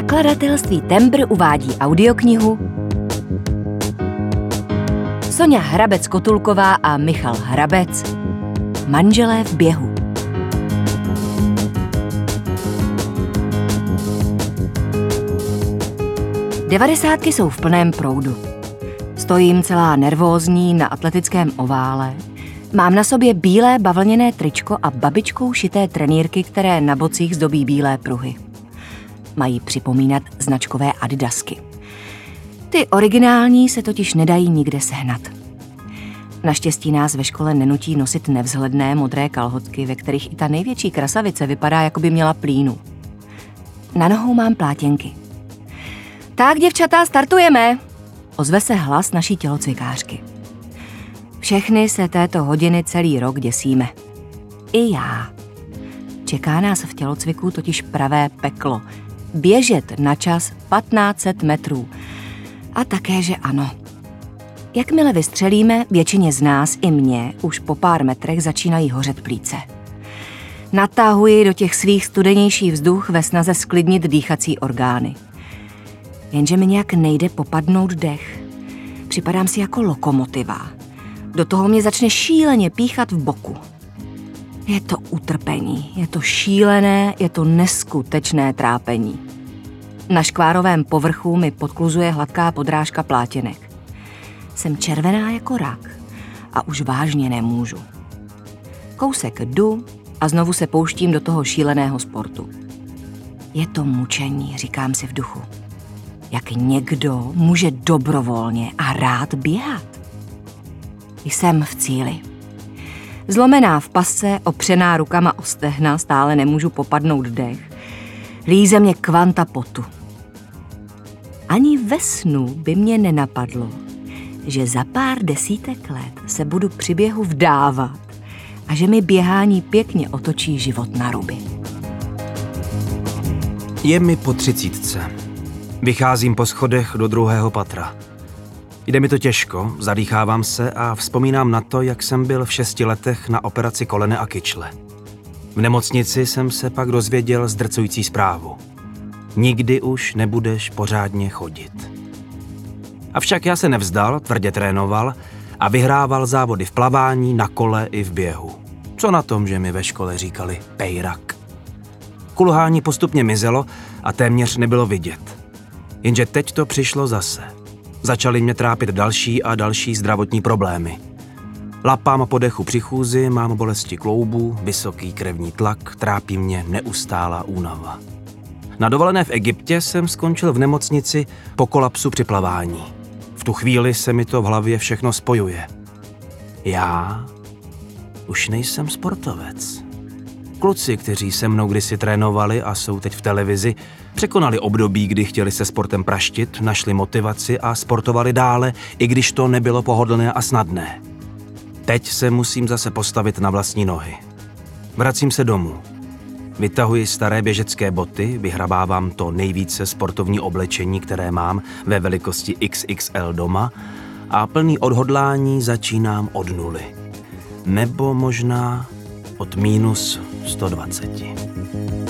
Nakladatelství Tembr uvádí audioknihu Soňa Hrabec-Kotulková a Michal Hrabec Manželé v běhu. Devadesátky jsou v plném proudu. Stojím celá nervózní na atletickém ovále. Mám na sobě bílé bavlněné tričko a babičkou šité trenýrky, které na bocích zdobí bílé pruhy. Mají připomínat značkové adidasky. Ty originální se totiž nedají nikde sehnat. Naštěstí nás ve škole nenutí nosit nevzhledné modré kalhotky, ve kterých i ta největší krasavice vypadá, jako by měla plínu. Na nohou mám plátěnky. Tak, děvčata, startujeme! Ozve se hlas naší tělocvikářky. Všechny se této hodiny celý rok děsíme. I já. Čeká nás v tělocviku totiž pravé peklo. Běžet na čas 1500 metrů. A také, že ano. Jakmile vystřelíme, většině z nás i mě už po pár metrech začínají hořet plíce. Natahuji do těch svých studenější vzduch ve snaze sklidnit dýchací orgány. Jenže mi nějak nejde popadnout dech. Připadám si jako lokomotiva. Do toho mě začne šíleně píchat v boku. Je to utrpení, je to šílené, je to neskutečné trápení. Na škvárovém povrchu mi podkluzuje hladká podrážka plátěnek. Jsem červená jako rak a už vážně nemůžu. Kousek jdu a znovu se pouštím do toho šíleného sportu. Je to mučení, říkám si v duchu. Jak někdo může dobrovolně a rád běhat? Jsem v cíli. Zlomená v pasce, opřená rukama o stehna, stále nemůžu popadnout dech. Líze mě kvanta potu. Ani ve snu by mě nenapadlo, že za pár desítek let se budu při běhu vdávat a že mi běhání pěkně otočí život na ruby. Je mi po 30. Vycházím po schodech do 2. patra. Jde mi to těžko, zadýchávám se a vzpomínám na to, jak jsem byl v 6 letech na operaci kolene a kyčle. V nemocnici jsem se pak dozvěděl zdrcující zprávu. Nikdy už nebudeš pořádně chodit. Avšak já se nevzdal, tvrdě trénoval a vyhrával závody v plavání, na kole i v běhu. Co na tom, že mi ve škole říkali pejrak. Kulhání postupně mizelo a téměř nebylo vidět. Jenže teď to přišlo zase. Začaly mě trápit další a další zdravotní problémy. Lapám po dechu při chůzi, mám bolesti kloubů, vysoký krevní tlak, trápí mě neustálá únava. Na dovolené v Egyptě jsem skončil v nemocnici po kolapsu při plavání. V tu chvíli se mi to v hlavě všechno spojuje. Já už nejsem sportovec. Kluci, kteří se mnou kdysi trénovali a jsou teď v televizi, překonali období, kdy chtěli se sportem praštit, našli motivaci a sportovali dále, i když to nebylo pohodlné a snadné. Teď se musím zase postavit na vlastní nohy. Vracím se domů. Vytahuji staré běžecké boty, vyhrabávám to nejvíce sportovní oblečení, které mám ve velikosti XXL doma a plný odhodlání začínám od nuly. Nebo možná od -120.